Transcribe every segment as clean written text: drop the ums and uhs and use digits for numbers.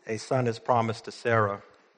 a son is promised to Sarah.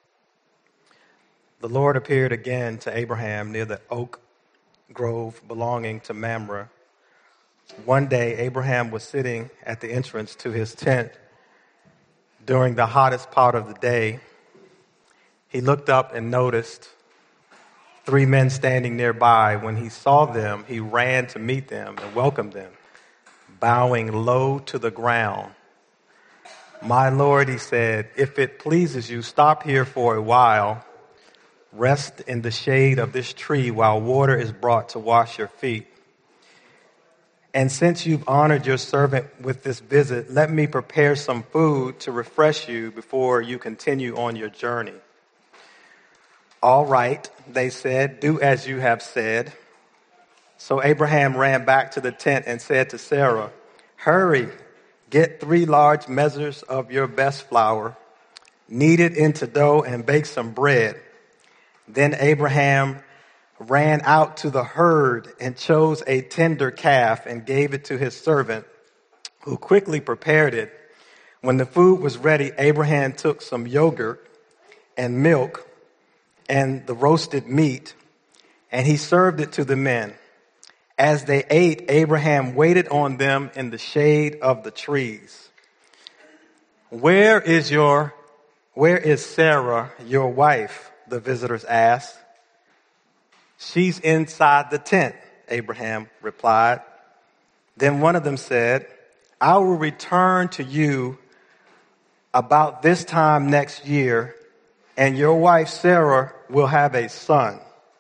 The Lord appeared again to Abraham near the oak grove belonging to Mamre. One day, Abraham was sitting at the entrance to his tent during the hottest part of the day. He looked up and noticed 3 men standing nearby. When he saw them, he ran to meet them and welcomed them, bowing low to the ground. "My Lord," he said, "if it pleases you, stop here for a while. Rest in the shade of this tree while water is brought to wash your feet. And since you've honored your servant with this visit, let me prepare some food to refresh you before you continue on your journey." "All right," they said, "do as you have said." So Abraham ran back to the tent and said to Sarah, "Hurry, get 3 large measures of your best flour, knead it into dough, and bake some bread." Then Abraham ran out to the herd and chose a tender calf and gave it to his servant, who quickly prepared it. When the food was ready, Abraham took some yogurt and milk and the roasted meat, and he served it to the men. As they ate, Abraham waited on them in the shade of the trees. Where is Sarah, your wife?" the visitors asked. "She's inside the tent," Abraham replied. Then one of them said, "I will return to you about this time next year, and your wife Sarah will have a son."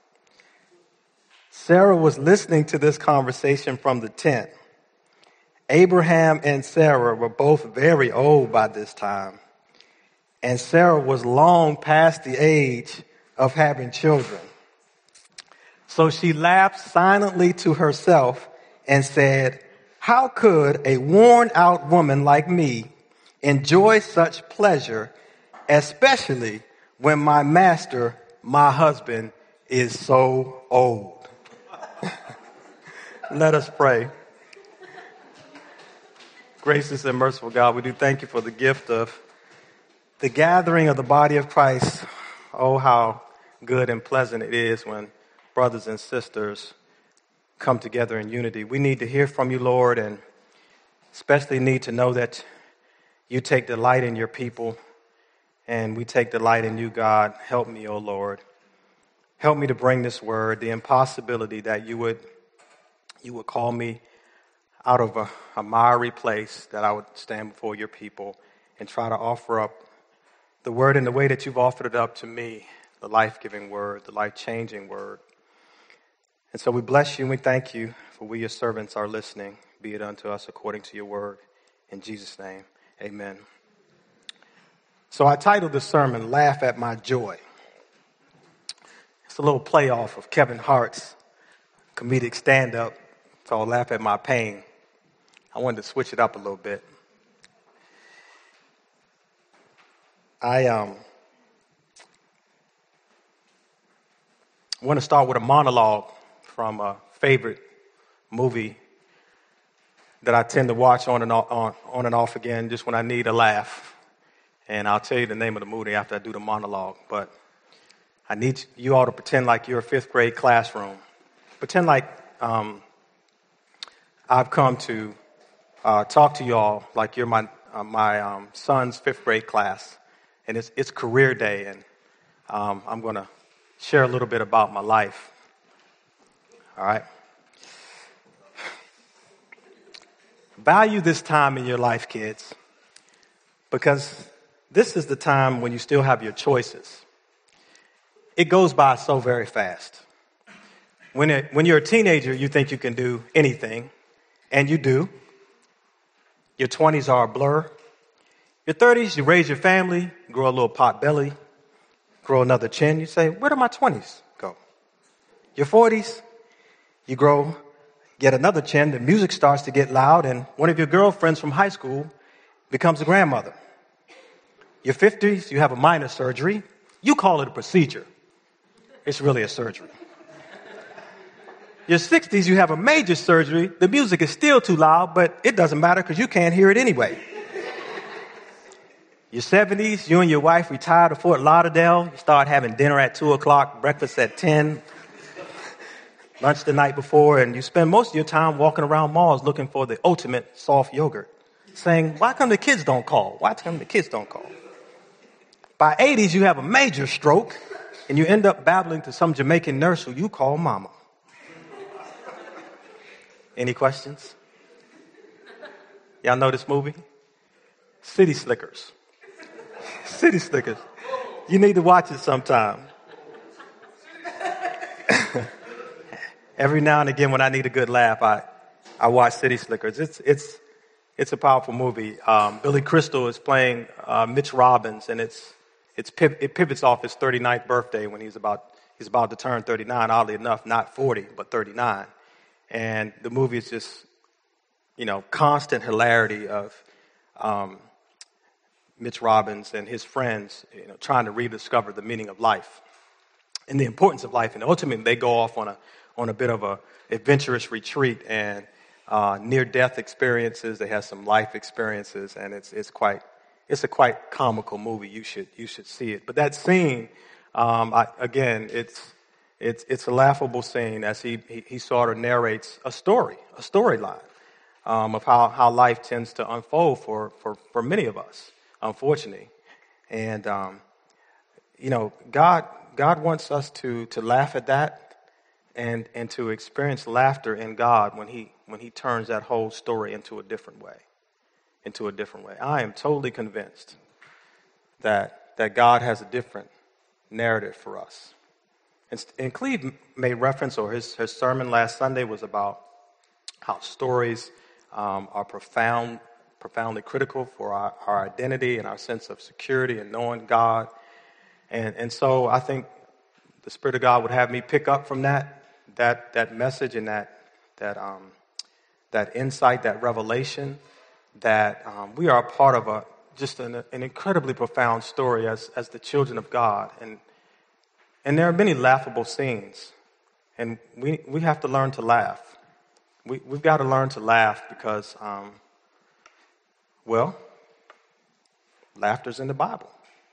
Sarah was listening to this conversation from the tent. Abraham and Sarah were both very old by this time, and Sarah was long past the age of having children. So she laughed silently to herself and said, "How could a worn-out woman like me enjoy such pleasure, especially when my master, my husband, is so old?" Let us pray. Gracious and merciful God, we do thank you for the gift of the gathering of the body of Christ. Oh, how good and pleasant it is when brothers and sisters come together in unity. We need to hear from you, Lord, and especially need to know that you take delight in your people, and we take delight in you, God. Help me, oh Lord. Help me to bring this word, the impossibility that you would call me out of a miry place, that I would stand before your people and try to offer up the word in the way that you've offered it up to me, the life-giving word, the life-changing word. And so we bless you and we thank you for we, your servants, are listening. Be it unto us according to your word. In Jesus' name, amen. So I titled the sermon, "Laugh at My Joy." It's a little play off of Kevin Hart's comedic stand-up called "Laugh at My Pain." I wanted to switch it up a little bit. I want to start with a monologue from a favorite movie that I tend to watch on and off again just when I need a laugh. And I'll tell you the name of the movie after I do the monologue. But I need you all to pretend like you're a 5th grade classroom. Pretend like I've come to talk to you all like you're my son's 5th grade class. And it's career day, and I'm going to share a little bit about my life. All right? Value this time in your life, kids, because this is the time when you still have your choices. It goes by so very fast. When you're a teenager, you think you can do anything, and you do. Your 20s are a blur. Your 30s, you raise your family, grow a little pot belly, grow another chin. You say, "Where did my 20s go?" Your 40s, you get another chin, the music starts to get loud, and one of your girlfriends from high school becomes a grandmother. Your 50s, you have a minor surgery. You call it a procedure. It's really a surgery. Your 60s, you have a major surgery. The music is still too loud, but it doesn't matter because you can't hear it anyway. Your 70s, you and your wife retire to Fort Lauderdale. You start having dinner at 2 o'clock, breakfast at 10, lunch the night before, and you spend most of your time walking around malls looking for the ultimate soft yogurt, saying, why come the kids don't call? Why come the kids don't call? By 80s, you have a major stroke, and you end up babbling to some Jamaican nurse who you call mama. Any questions? Y'all know this movie? City Slickers. City Slickers. You need to watch it sometime. Every now and again when I need a good laugh, I watch City Slickers. It's a powerful movie. Billy Crystal is playing Mitch Robbins, and it pivots off his 39th birthday when he's about to turn 39, oddly enough, not 40, but 39. And the movie is just, constant hilarity of Mitch Robbins and his friends, trying to rediscover the meaning of life and the importance of life. And ultimately, they go off on a bit of a adventurous retreat and near-death experiences. They have some life experiences, and it's a quite comical movie. You should see it. But that scene, it's a laughable scene as he sort of narrates a storyline of how life tends to unfold for many of us, unfortunately. And God wants us to laugh at that and to experience laughter in God when he turns that whole story into a different way. I am totally convinced that God has a different narrative for us. And Cleve made reference, or his sermon last Sunday was about how stories are profoundly critical for our identity and our sense of security and knowing God. And so I think the Spirit of God would have me pick up from that message and that insight, that revelation, that we are a part of just an incredibly profound story as the children of God. And there are many laughable scenes, and we have to learn to laugh. We've got to learn to laugh because, laughter's in the Bible.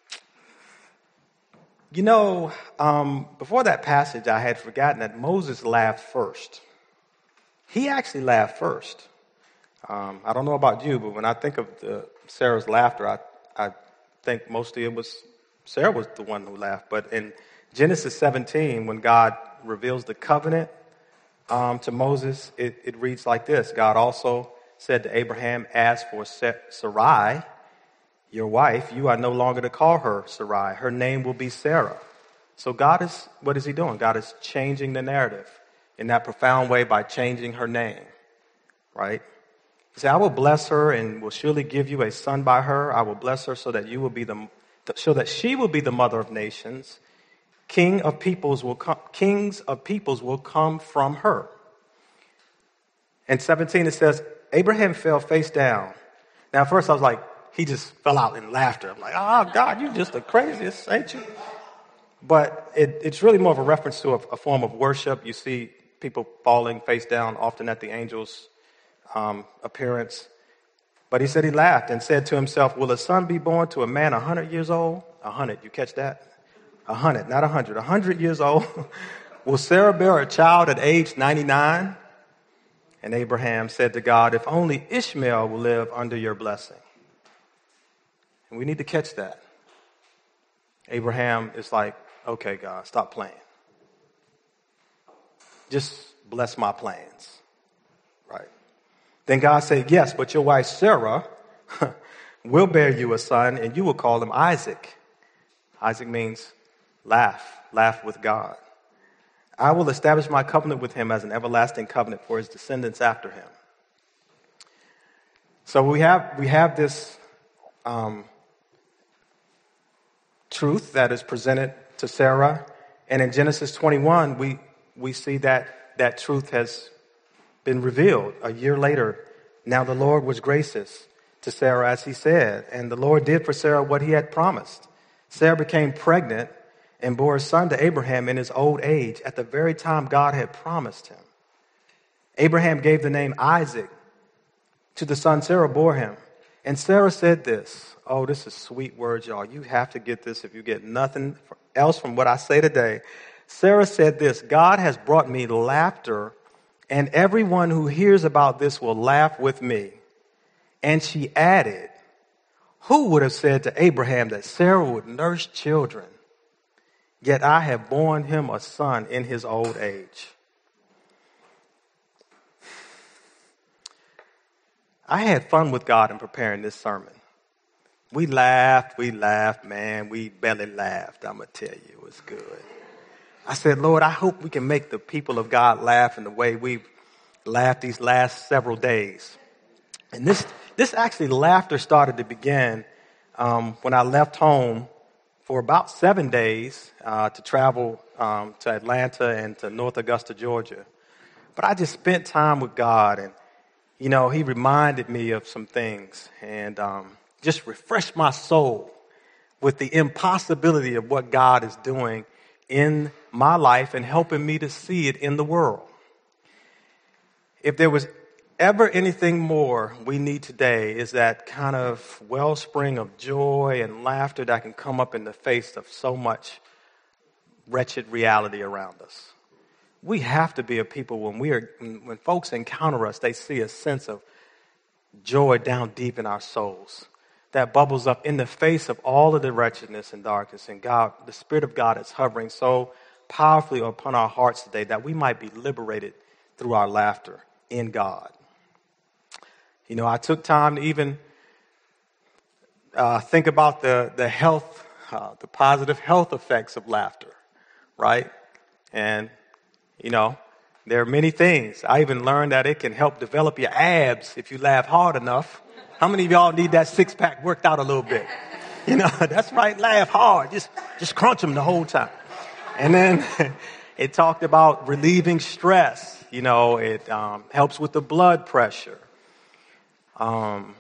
Before that passage, I had forgotten that Moses laughed first. He actually laughed first. I don't know about you, but when I think of Sarah's laughter, I think mostly Sarah was the one who laughed. But in Genesis 17, when God reveals the covenant to Moses, it reads like this. God also said to Abraham, as for Sarai, your wife, you are no longer to call her Sarai. Her name will be Sarah. So what is he doing? God is changing the narrative in that profound way by changing her name, right? He said, I will bless her and will surely give you a son by her. I will bless her so that she will be the mother of nations. Kings of peoples will come from her. In 17 it says, Abraham fell face down. Now at first I was like, he just fell out in laughter. I'm like, oh God, you just the craziest, ain't you? But it's really more of a reference to a form of worship. You see people falling face down often at the angel's appearance. But he said he laughed and said to himself, will a son be born to a man 100 years old? 100, you catch that? 100, not 100. 100 years old. Will Sarah bear a child at age 99? And Abraham said to God, if only Ishmael will live under your blessing. And we need to catch that. Abraham is like, okay, God, stop playing. Just bless my plans. Right? Then God said, yes, but your wife Sarah will bear you a son, and you will call him Isaac. Isaac means laugh with God. I will establish my covenant with him as an everlasting covenant for his descendants after him. So we have this truth that is presented to Sarah, and in Genesis 21, we see that truth has been revealed a year later. Now the Lord was gracious to Sarah as he said, and the Lord did for Sarah what he had promised. Sarah became pregnant and bore a son to Abraham in his old age at the very time God had promised him. Abraham gave the name Isaac to the son Sarah bore him. And Sarah said this. Oh, this is sweet words, y'all. You have to get this if you get nothing else from what I say today. Sarah said this: God has brought me laughter, and everyone who hears about this will laugh with me. And she added, who would have said to Abraham that Sarah would nurse children? Yet I have borne him a son in his old age. I had fun with God in preparing this sermon. We laughed, man. We barely laughed, I'm going to tell you. It was good. I said, Lord, I hope we can make the people of God laugh in the way we've laughed these last several days. And this actually, laughter started to begin when I left home for about 7 days to travel to Atlanta and to North Augusta, Georgia. But I just spent time with God, and, you know, he reminded me of some things and just refreshed my soul with the impossibility of what God is doing in my life and helping me to see it in the world. If there was ever anything more we need today, is that kind of wellspring of joy and laughter that can come up in the face of so much wretched reality around us. We have to be a people when folks encounter us, they see a sense of joy down deep in our souls that bubbles up in the face of all of the wretchedness and darkness. And God, the Spirit of God is hovering so powerfully upon our hearts today that we might be liberated through our laughter in God. You know, I took time to even think about the health, the positive health effects of laughter, right? And, you know, there are many things. I even learned that it can help develop your abs if you laugh hard enough. How many of y'all need that six-pack worked out a little bit? You know, that's right, laugh hard. Just crunch them the whole time. And then it talked about relieving stress. You know, it helps with the blood pressure. The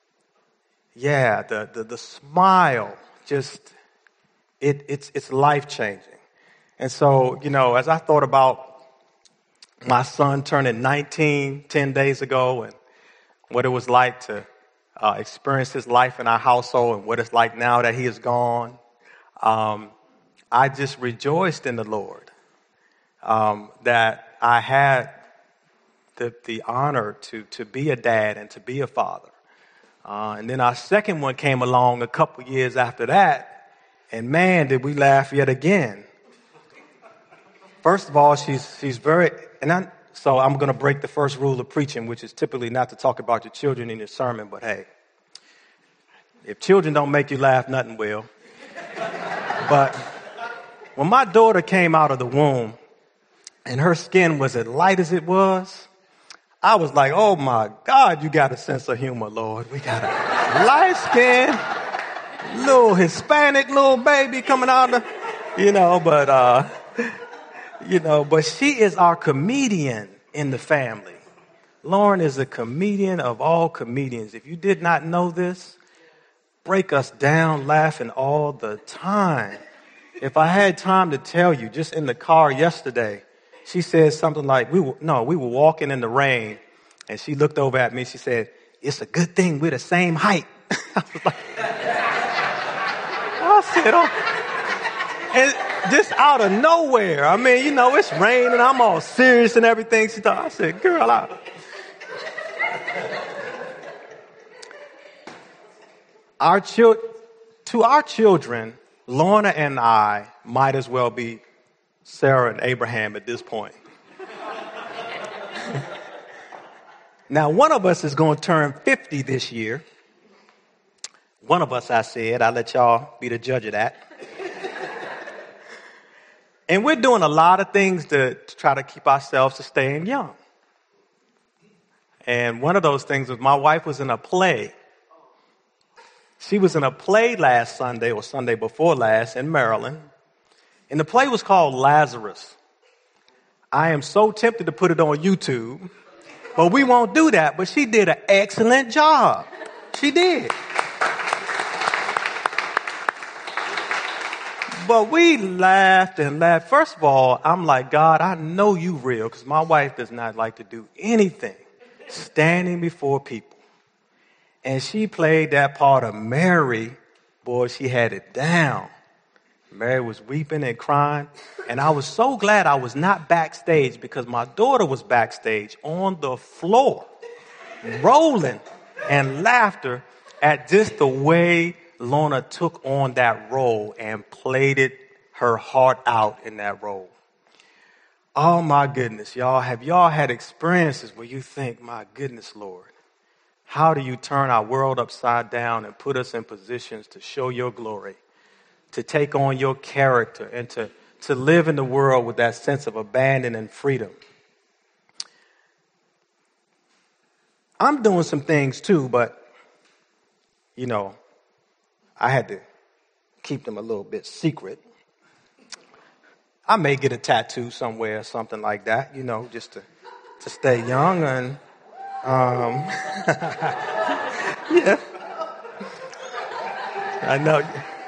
smile, just, it's life-changing. And so, you know, as I thought about my son turning 19 10 days ago and what it was like to experience his life in our household and what it's like now that he is gone, I just rejoiced in the Lord that I had the honor to be a dad and to be a father. And then our second one came along a couple years after that, and man, did we laugh yet again. First of all, she's very, so I'm going to break the first rule of preaching, which is typically not to talk about your children in your sermon, but hey, if children don't make you laugh, nothing will. But when my daughter came out of the womb and her skin was as light as it was, I was like, oh my God, you got a sense of humor, Lord. We got a light skin, little Hispanic little baby coming out of, but she is our comedian in the family. Lauren is a comedian of all comedians. If you did not know this, break us down laughing all the time. If I had time to tell you, just in the car yesterday, she said something like, we were walking in the rain, and she looked over at me, she said, it's a good thing we're the same height. I was like, I said, oh. And just out of nowhere, I mean, you know, it's raining, I'm all serious and everything. She thought, I said, girl, to our children, Lorna and I might as well be Sarah and Abraham at this point. Now, one of us is going to turn 50 this year. One of us, I said. I'll let y'all be the judge of that. And we're doing a lot of things to try to keep ourselves to staying young. And one of those things was my wife was in a play. She was in a play last Sunday or Sunday before last in Maryland. And the play was called Lazarus. I am so tempted to put it on YouTube, but we won't do that. But she did an excellent job. She did. But we laughed and laughed. First of all, I'm like, God, I know you real, because my wife does not like to do anything standing before people. And she played that part of Mary. Boy, she had it down. Mary was weeping and crying. And I was so glad I was not backstage because my daughter was backstage on the floor, rolling and laughter at just the way Lorna took on that role and played it her heart out in that role. Oh my goodness, y'all. Have y'all had experiences where you think, my goodness, Lord, how do you turn our world upside down and put us in positions to show your glory, to take on your character, and to live in the world with that sense of abandon and freedom? I'm doing some things too, but, I had to keep them a little bit secret. I may get a tattoo somewhere or something like that, just to stay young and, yeah, I know.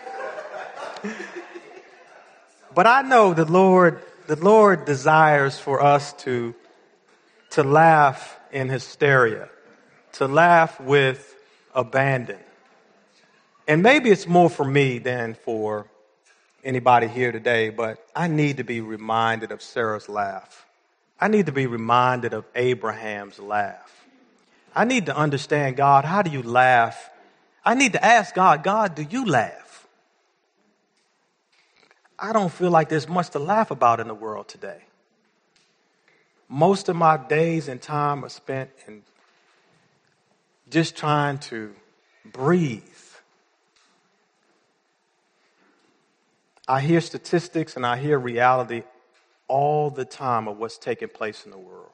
But I know the Lord desires for us to laugh in hysteria, to laugh with abandon. And maybe it's more for me than for anybody here today, but I need to be reminded of Sarah's laugh. I need to be reminded of Abraham's laugh. I need to understand, God, how do you laugh? I need to ask God, do you laugh? I don't feel like there's much to laugh about in the world today. Most of my days and time are spent in just trying to breathe. I hear statistics and I hear reality all the time of what's taking place in the world.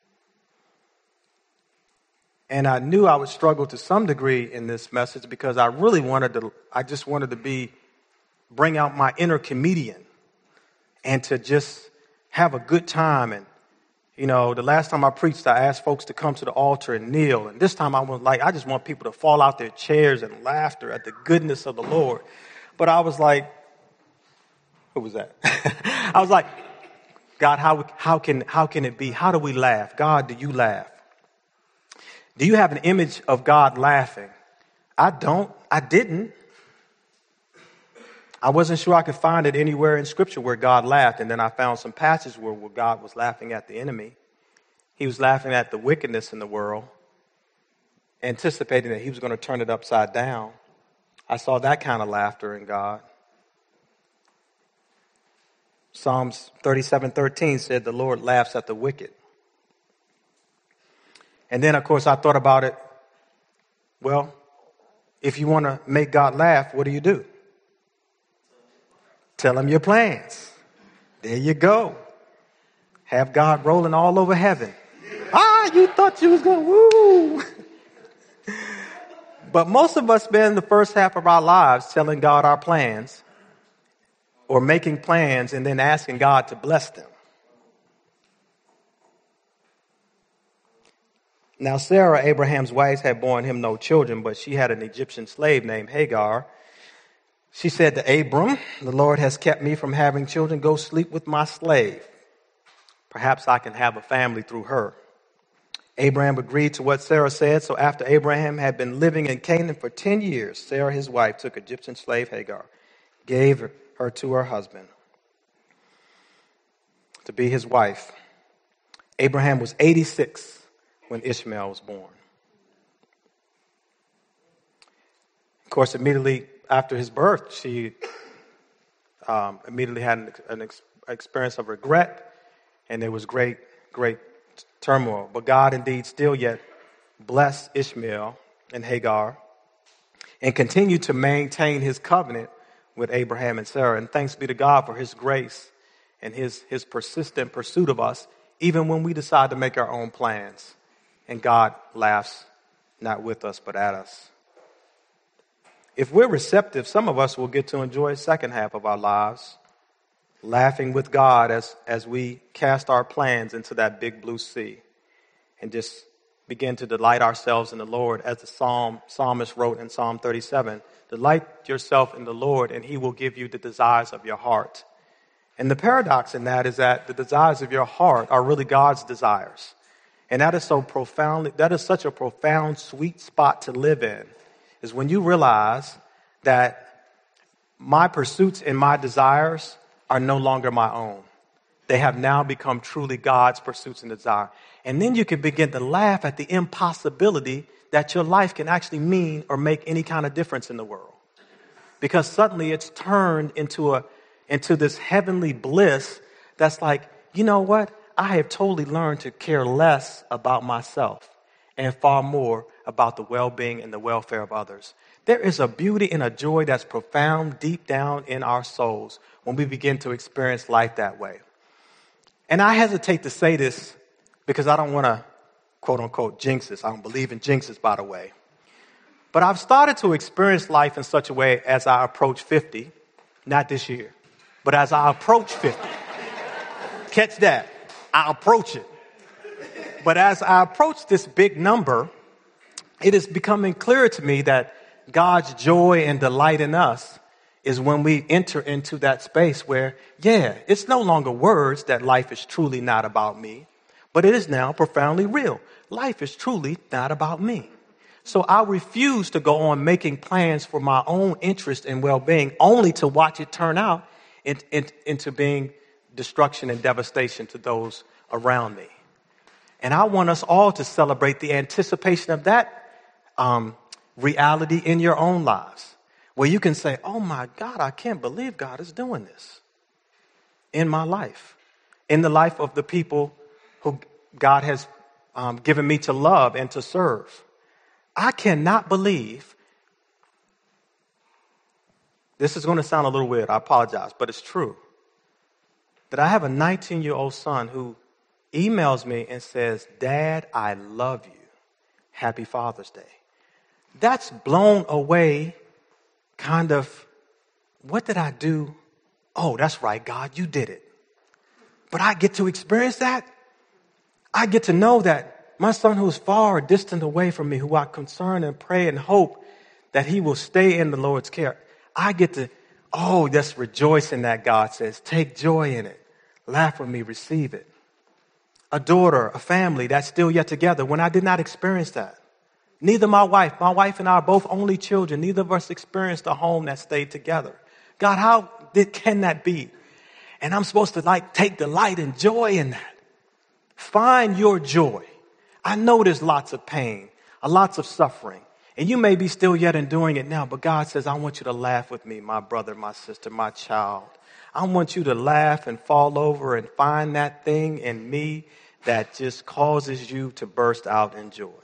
And I knew I would struggle to some degree in this message because I just wanted to bring out my inner comedian and to just have a good time. And, the last time I preached, I asked folks to come to the altar and kneel. And this time I just want people to fall out their chairs and laughter at the goodness of the Lord. But I was like, who was that? I was like, God, how can it be? How do we laugh? God, do you laugh? Do you have an image of God laughing? I don't. I didn't. I wasn't sure I could find it anywhere in Scripture where God laughed. And then I found some passages where God was laughing at the enemy. He was laughing at the wickedness in the world, anticipating that he was going to turn it upside down. I saw that kind of laughter in God. Psalms 37:13 said the Lord laughs at the wicked. And then, of course, I thought about it. Well, if you want to make God laugh, what do? Tell him your plans. There you go. Have God rolling all over heaven. You thought you was going to woo. But most of us spend the first half of our lives telling God our plans or making plans and then asking God to bless them. Now, Sarah, Abraham's wife, had borne him no children, but she had an Egyptian slave named Hagar. She said to Abram, the Lord has kept me from having children. Go sleep with my slave. Perhaps I can have a family through her. Abraham agreed to what Sarah said. So after Abraham had been living in Canaan for 10 years, Sarah, his wife, took Egyptian slave Hagar, gave her to her husband to be his wife. Abraham was 86 when Ishmael was born. Of course, immediately after his birth, she immediately had an experience of regret, and there was great turmoil. But God indeed still yet blessed Ishmael and Hagar and continued to maintain his covenant with Abraham and Sarah. And thanks be to God for his grace and his persistent pursuit of us, even when we decide to make our own plans. And God laughs not with us, but at us. If we're receptive, some of us will get to enjoy the second half of our lives, laughing with God as we cast our plans into that big blue sea and just begin to delight ourselves in the Lord, as the psalmist wrote in Psalm 37. Delight yourself in the Lord, and he will give you the desires of your heart. And the paradox in that is that the desires of your heart are really God's desires. And that is such a profound, sweet spot to live in, is when you realize that my pursuits and my desires are no longer my own. They have now become truly God's pursuits and desire. And then you can begin to laugh at the impossibility that your life can actually mean or make any kind of difference in the world. Because suddenly it's turned into this heavenly bliss that's like, you know what? I have totally learned to care less about myself and far more about the well-being and the welfare of others. There is a beauty and a joy that's profound deep down in our souls when we begin to experience life that way. And I hesitate to say this because I don't want to, quote unquote, jinx this. I don't believe in jinxes, by the way. But I've started to experience life in such a way as I approach 50, not this year, but as I approach 50. Catch that. I approach it. But as I approach this big number, it is becoming clear to me that God's joy and delight in us is when we enter into that space where, it's no longer words that life is truly not about me, but it is now profoundly real. Life is truly not about me. So I refuse to go on making plans for my own interest and well-being only to watch it turn out into being destruction and devastation to those around me. And I want us all to celebrate the anticipation of that reality in your own lives, where you can say, oh my God, I can't believe God is doing this in my life, in the life of the people who God has given me to love and to serve. I cannot believe, this is going to sound a little weird, I apologize, but it's true, that I have a 19-year-old son who emails me and says, Dad, I love you. Happy Father's Day. That's blown away kind of, what did I do? Oh, that's right, God, you did it. But I get to experience that. I get to know that my son who is far distant away from me, who I concern and pray and hope that he will stay in the Lord's care. I get to, just rejoice in that, God says. Take joy in it. Laugh with me, receive it. A daughter, a family that's still yet together when I did not experience that. Neither my wife and I are both only children. Neither of us experienced a home that stayed together. God, can that be? And I'm supposed to take delight and joy in that. Find your joy. I know there's lots of pain, lots of suffering, and you may be still yet enduring it now, but God says, I want you to laugh with me, my brother, my sister, my child. I want you to laugh and fall over and find that thing in me that just causes you to burst out in joy.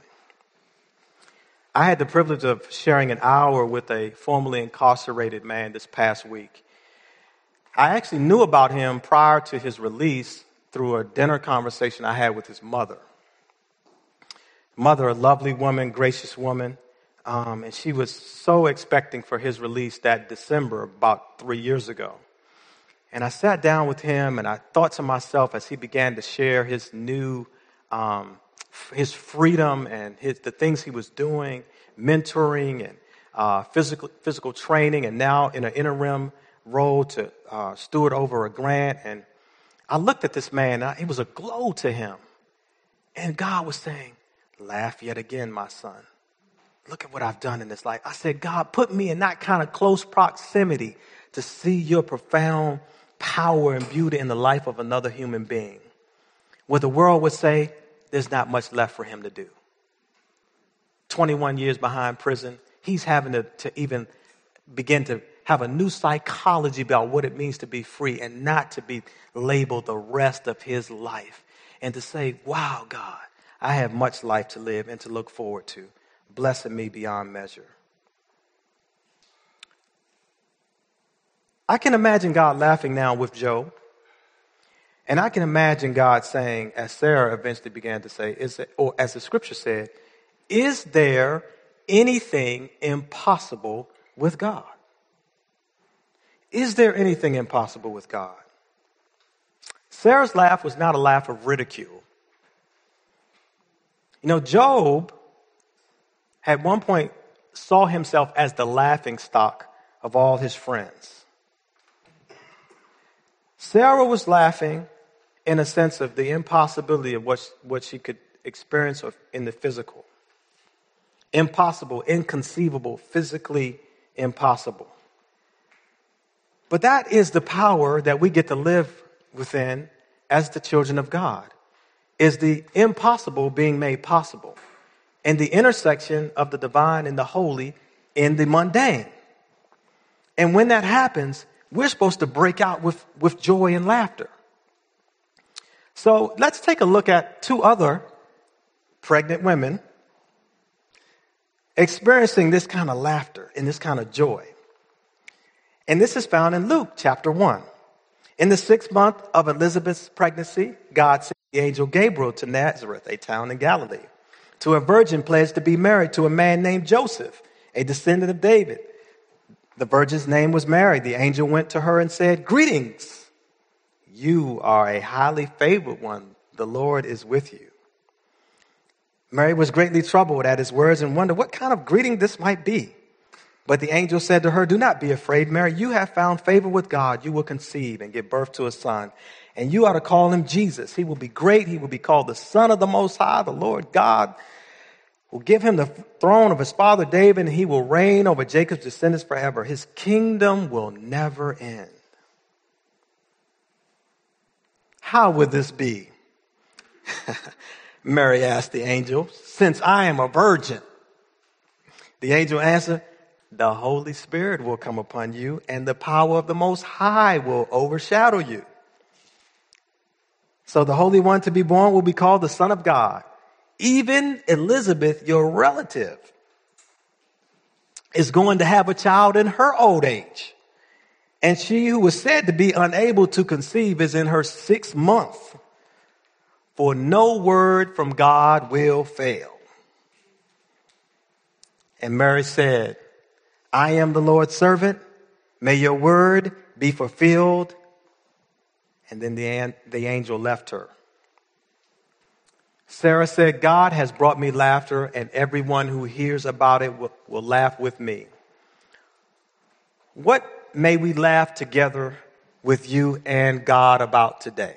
I had the privilege of sharing an hour with a formerly incarcerated man this past week. I actually knew about him prior to his release through a dinner conversation I had with his mother. Mother, a lovely woman, gracious woman, and she was so expecting for his release that December, about 3 years ago. And I sat down with him and I thought to myself as he began to share his new, his freedom and the things he was doing, mentoring and physical training, and now in an interim role to steward over a grant. And I looked at this man, it was a glow to him. And God was saying, laugh yet again, my son. Look at what I've done in this life. I said, God, put me in that kind of close proximity to see your profound power and beauty in the life of another human being, where the world would say there's not much left for him to do. 21 years behind prison, he's having to even begin to have a new psychology about what it means to be free and not to be labeled the rest of his life, and to say, wow, God, I have much life to live and to look forward to. Blessing me beyond measure. I can imagine God laughing now with Job. And I can imagine God saying, as Sarah eventually began to say, or as the scripture said, is there anything impossible with God? Is there anything impossible with God? Sarah's laugh was not a laugh of ridicule. Job at one point saw himself as the laughing stock of all his friends. Sarah was laughing in a sense of the impossibility of what she could experience in the physical. Impossible, inconceivable, physically impossible. But that is the power that we get to live within as the children of God, is the impossible being made possible, and the intersection of the divine and the holy in the mundane. And when that happens, we're supposed to break out with joy and laughter. So let's take a look at two other pregnant women experiencing this kind of laughter and this kind of joy. And this is found in Luke chapter 1. In the 6th month of Elizabeth's pregnancy, God sent the angel Gabriel to Nazareth, a town in Galilee, to a virgin pledged to be married to a man named Joseph, a descendant of David. The virgin's name was Mary. The angel went to her and said, "Greetings. You are a highly favored one. The Lord is with you." Mary was greatly troubled at his words and wondered what kind of greeting this might be. But the angel said to her, "Do not be afraid, Mary. You have found favor with God. You will conceive and give birth to a son, and you are to call him Jesus. He will be great. He will be called the Son of the Most High. The Lord God will give him the throne of his father David, and he will reign over Jacob's descendants forever. His kingdom will never end." How would this be? Mary asked the angel, "Since I am a virgin." The angel answered, "The Holy Spirit will come upon you, and the power of the Most High will overshadow you. So the Holy One to be born will be called the Son of God. Even Elizabeth, your relative, is going to have a child in her old age. And she who was said to be unable to conceive is in her 6th month. For no word from God will fail." And Mary said, "I am the Lord's servant. May your word be fulfilled." And then the angel left her. Sarah said, "God has brought me laughter, and everyone who hears about it will laugh with me." What may we laugh together with you and God about today?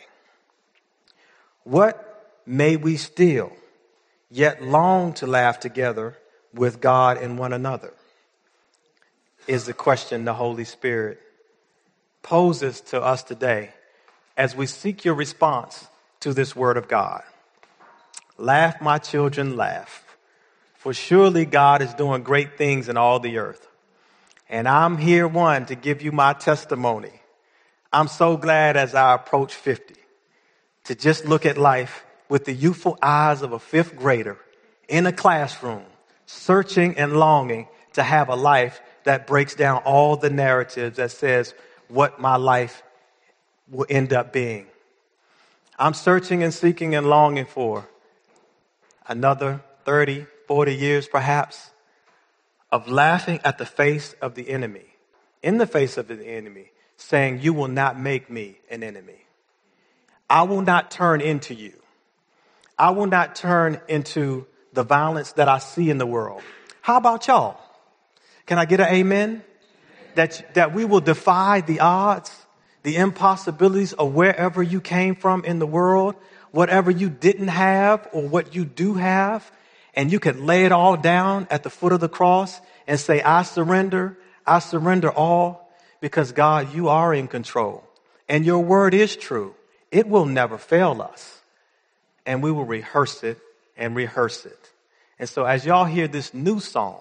What may we still yet long to laugh together with God and one another? Is the question the Holy Spirit poses to us today as we seek your response to this word of God. Laugh, my children, laugh. For surely God is doing great things in all the earth. And I'm here, one, to give you my testimony. I'm so glad as I approach 50 to just look at life with the youthful eyes of a 5th grader in a classroom, searching and longing to have a life that breaks down all the narratives that says what my life will end up being. I'm searching and seeking and longing for another 30, 40 years perhaps of laughing at the face of the enemy, in the face of the enemy, saying, "You will not make me an enemy. I will not turn into you. I will not turn into the violence that I see in the world." How about y'all? Can I get an amen? That we will defy the odds, the impossibilities of wherever you came from in the world, whatever you didn't have or what you do have, and you could lay it all down at the foot of the cross and say, I surrender all, because God, you are in control and your word is true. It will never fail us, and we will rehearse it and rehearse it. And so as y'all hear this new song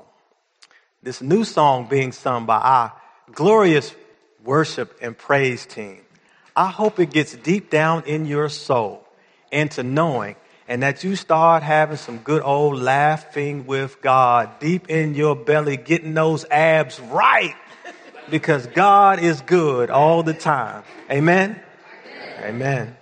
being sung by our glorious worship and praise team, I hope it gets deep down in your soul into knowing, and that you start having some good old laughing with God deep in your belly, getting those abs right, because God is good all the time. Amen? Amen.